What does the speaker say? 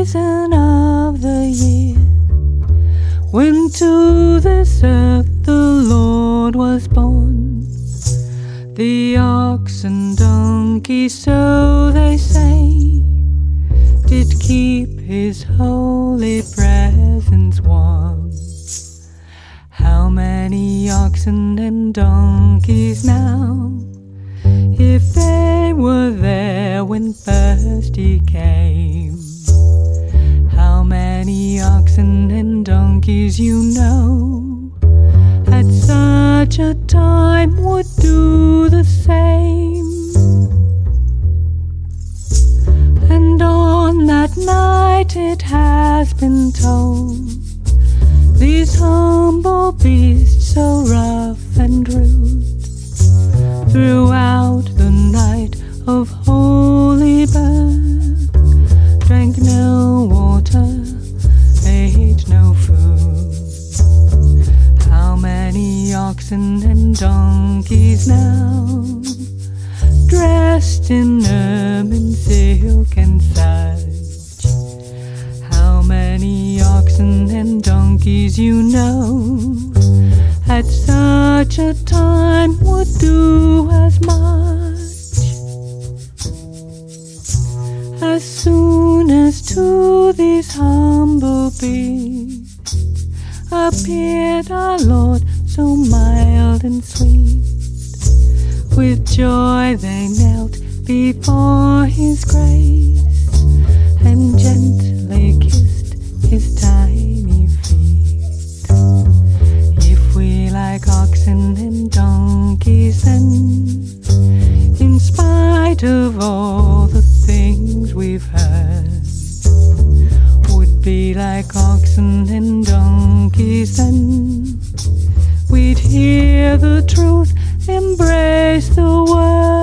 season of the year when to this earth the Lord was born. The ox and donkey, so they say, did keep his holy presence warm. How many oxen and donkeys now, if they were there when first he came? How many oxen and donkeys you know at such a time would do the same? And on that night it has been told, these humble beasts so rough and rude, throughout the night of holy birth, drank no water, ate no food. How many oxen and donkeys now, dressed in ermine, silk and such? How many oxen and donkeys you know at such a time would do as much? As soon as to these humble beasts appeared our Lord, so mild and sweet, with joy they knelt before his grace and gently kissed his tiny feet. If we like oxen and donkeys then, in spite of all the things we've heard, would be like oxen and donkeys then, we'd hear the truth, embrace the word.